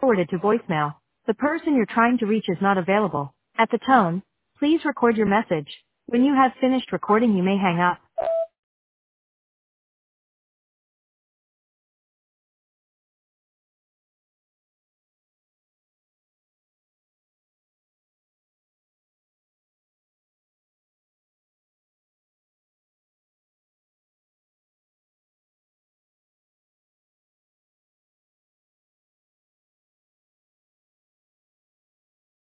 forwarded to voicemail. The person you're trying to reach is not available. At the tone, please record your message. When you have finished recording, you may hang up.